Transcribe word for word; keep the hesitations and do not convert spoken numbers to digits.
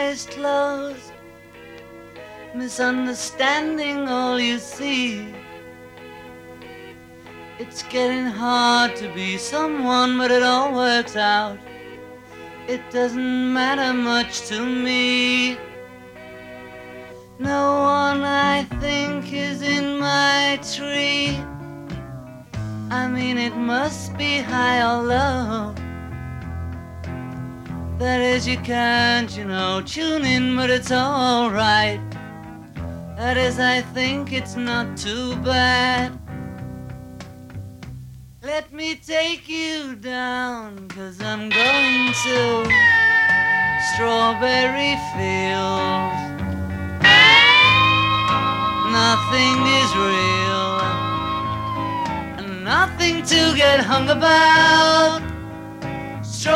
eyes closed, misunderstanding all you see. It's getting hard to be someone, but it all works out. It doesn't matter much to me. No one I think is in my tree. I mean, it must be high or low. That is, you can't, you know, tune in, but it's alright. That is, I think it's not too bad. Let me take you down, 'cause I'm going to strawberry fields. Nothing is real, and nothing to get hung about.